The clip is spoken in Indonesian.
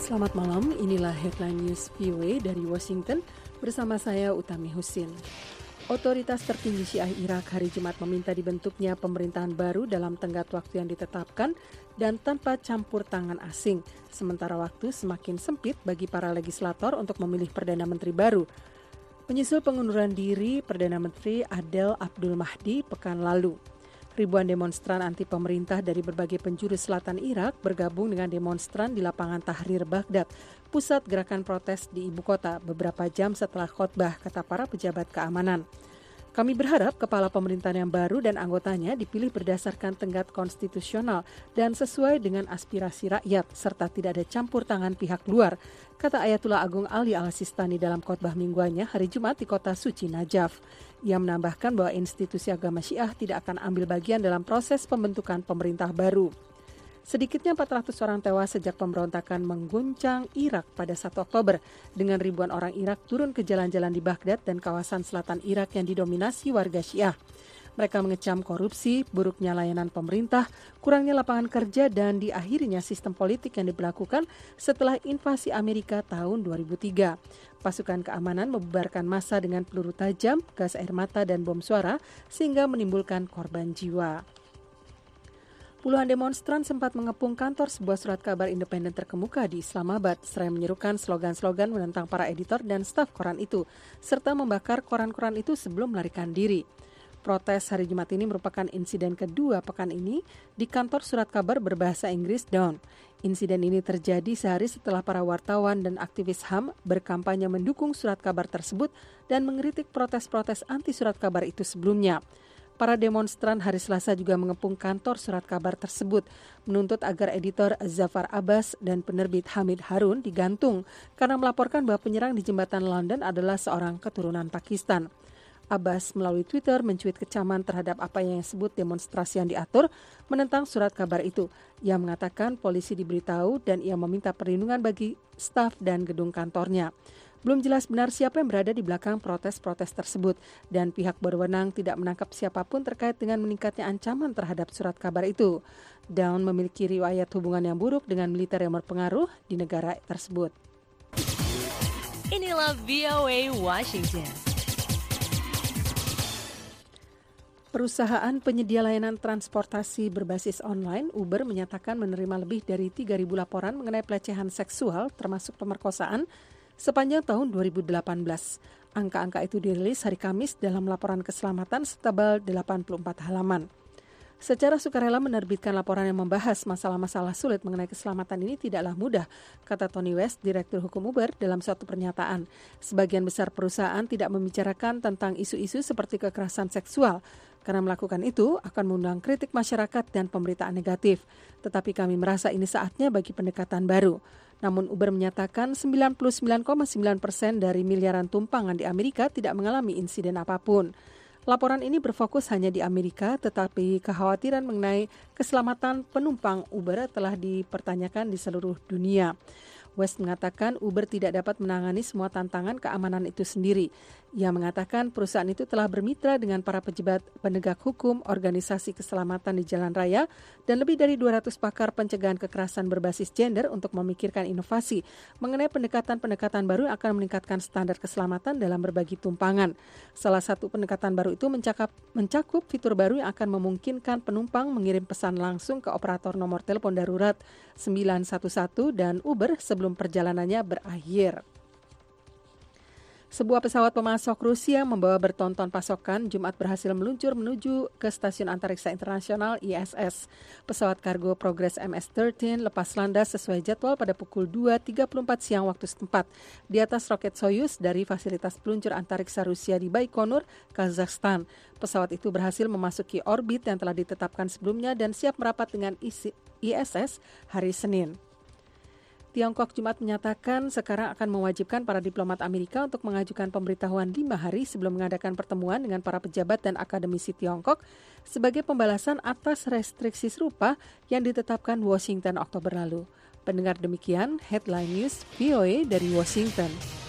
Selamat malam, inilah Headline News VOA dari Washington bersama saya Utami Husin. Otoritas tertinggi Syiah Irak hari Jumat meminta dibentuknya pemerintahan baru dalam tenggat waktu yang ditetapkan dan tanpa campur tangan asing. Sementara waktu semakin sempit bagi para legislator untuk memilih Perdana Menteri baru. Menyusul pengunduran diri Perdana Menteri Adel Abdul Mahdi pekan lalu. Ribuan demonstran anti pemerintah dari berbagai penjuru selatan Irak bergabung dengan demonstran di lapangan Tahrir Baghdad, pusat gerakan protes di ibu kota beberapa jam setelah khotbah, kata para pejabat keamanan. Kami berharap kepala pemerintahan yang baru dan anggotanya dipilih berdasarkan tenggat konstitusional dan sesuai dengan aspirasi rakyat serta tidak ada campur tangan pihak luar, kata Ayatullah Agung Ali Al-Sistani dalam khotbah mingguannya hari Jumat di kota suci Najaf. Ia menambahkan bahwa institusi agama Syiah tidak akan ambil bagian dalam proses pembentukan pemerintah baru. Sedikitnya 400 orang tewas sejak pemberontakan mengguncang Irak pada 1 Oktober dengan ribuan orang Irak turun ke jalan-jalan di Baghdad dan kawasan selatan Irak yang didominasi warga Syiah. Mereka mengecam korupsi, buruknya layanan pemerintah, kurangnya lapangan kerja dan diakhirinya sistem politik yang diberlakukan setelah invasi Amerika tahun 2003. Pasukan keamanan membubarkan massa dengan peluru tajam, gas air mata dan bom suara sehingga menimbulkan korban jiwa. Puluhan demonstran sempat mengepung kantor sebuah surat kabar independen terkemuka di Islamabad, seraya menyerukan slogan-slogan menentang para editor dan staf koran itu, serta membakar koran-koran itu sebelum melarikan diri. Protes hari Jumat ini merupakan insiden kedua pekan ini di kantor surat kabar berbahasa Inggris Dawn. Insiden ini terjadi sehari setelah para wartawan dan aktivis HAM berkampanye mendukung surat kabar tersebut dan mengkritik protes-protes anti surat kabar itu sebelumnya. Para demonstran hari Selasa juga mengepung kantor surat kabar tersebut, menuntut agar editor Zafar Abbas dan penerbit Hamid Harun digantung karena melaporkan bahwa penyerang di jembatan London adalah seorang keturunan Pakistan. Abbas melalui Twitter mencuit kecaman terhadap apa yang disebut demonstrasi yang diatur menentang surat kabar itu. Ia mengatakan polisi diberitahu dan ia meminta perlindungan bagi staf dan gedung kantornya. Belum jelas benar siapa yang berada di belakang protes-protes tersebut dan pihak berwenang tidak menangkap siapapun terkait dengan meningkatnya ancaman terhadap surat kabar itu. Dawn memiliki riwayat hubungan yang buruk dengan militer yang berpengaruh di negara tersebut. Inilah VOA Washington. Perusahaan penyedia layanan transportasi berbasis online, Uber, menyatakan menerima lebih dari 3.000 laporan mengenai pelecehan seksual termasuk pemerkosaan sepanjang tahun 2018. Angka-angka itu dirilis hari Kamis dalam laporan keselamatan setebal 84 halaman. Secara sukarela menerbitkan laporan yang membahas masalah-masalah sulit mengenai keselamatan ini tidaklah mudah, kata Tony West, Direktur Hukum Uber, dalam suatu pernyataan. Sebagian besar perusahaan tidak membicarakan tentang isu-isu seperti kekerasan seksual. Karena melakukan itu akan mengundang kritik masyarakat dan pemberitaan negatif. Tetapi kami merasa ini saatnya bagi pendekatan baru. Namun Uber menyatakan 99,9% dari miliaran tumpangan di Amerika tidak mengalami insiden apapun. Laporan ini berfokus hanya di Amerika, tetapi kekhawatiran mengenai keselamatan penumpang Uber telah dipertanyakan di seluruh dunia. West mengatakan Uber tidak dapat menangani semua tantangan keamanan itu sendiri. Ia mengatakan perusahaan itu telah bermitra dengan para pejabat penegak hukum, organisasi keselamatan di jalan raya, dan lebih dari 200 pakar pencegahan kekerasan berbasis gender untuk memikirkan inovasi mengenai pendekatan-pendekatan baru yang akan meningkatkan standar keselamatan dalam berbagi tumpangan. Salah satu pendekatan baru itu mencakup fitur baru yang akan memungkinkan penumpang mengirim pesan langsung ke operator nomor telepon darurat 911 dan Uber sebelum perjalanannya berakhir. Sebuah pesawat pemasok Rusia membawa bertonton pasokan Jumat berhasil meluncur menuju ke Stasiun Antariksa Internasional ISS. Pesawat kargo Progress MS-13 lepas landas sesuai jadwal pada pukul 2.34 siang waktu setempat di atas roket Soyuz dari fasilitas peluncur antariksa Rusia di Baikonur, Kazakhstan. Pesawat itu berhasil memasuki orbit yang telah ditetapkan sebelumnya dan siap merapat dengan ISS hari Senin. Tiongkok Jumat menyatakan sekarang akan mewajibkan para diplomat Amerika untuk mengajukan pemberitahuan 5 hari sebelum mengadakan pertemuan dengan para pejabat dan akademisi Tiongkok sebagai pembalasan atas restriksi serupa yang ditetapkan Washington Oktober lalu. Pendengar demikian, Headline News VOA dari Washington.